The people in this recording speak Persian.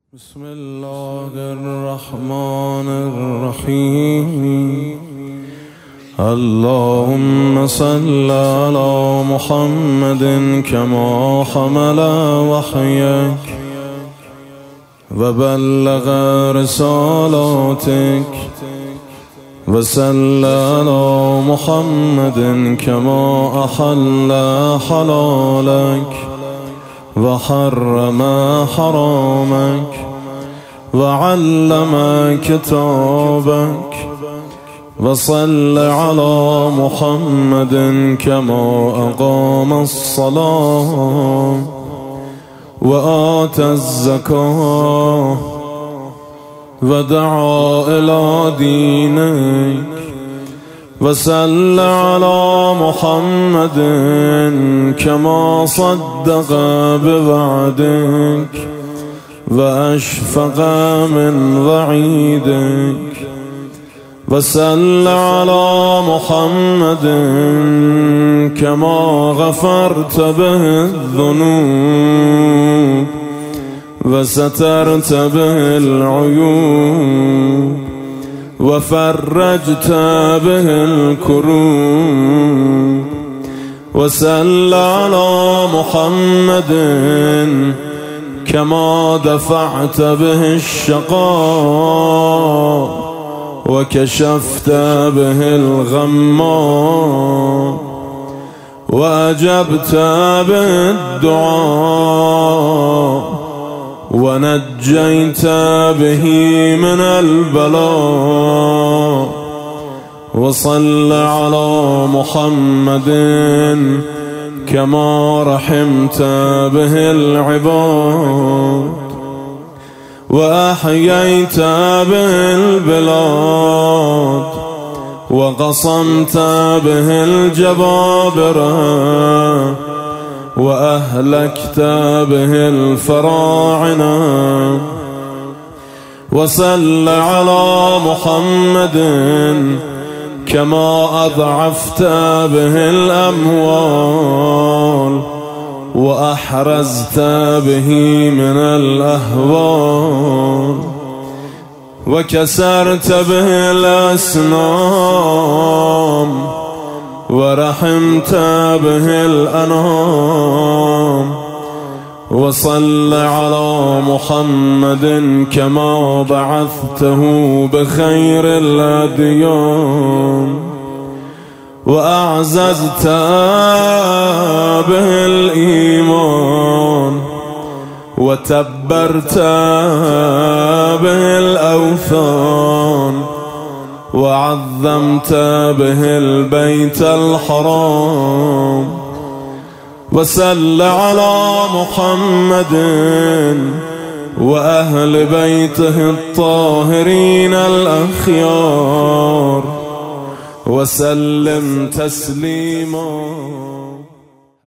بسم الله الرحمن الرحيم. اللهم صل على محمد كما حمل وحيك وبلغ رسالاتك، وصل على محمد كما أحل حلالك وحرم حرامك وعلم كتابك، وصل على محمد كما أقام الصلاة وآتى الزكاة ودعا إلى دينك، وصل على محمد كما صدق بوعدك وأشفق من وعيدك، وصل على محمد كما غفرت به الذنوب وسترت به العيوب وفرجت به الكروب، وصل على محمد كما دفعت به الشقاء وكشفت به الغمّاء وأجبت به الدعاء ونجيت به من البلاء، وصل على محمد كما رحمت به العباد وأحييت به البلاد وقصمت به الجبابرة وأهلكت به الفراعنة، وصل على محمد كما أضعفت به الأموال وأحرزت به من الأهوال وكسرت به الأصنام ورحمت به الأنام، وصل على محمد كما بعثته بخير الأديان وأعززت به الإيمان وتبرت به الأوثان وعظمت به البيت الحرام، وصل على محمد وأهل بيته الطاهرين الأخيار وسلم تسليما.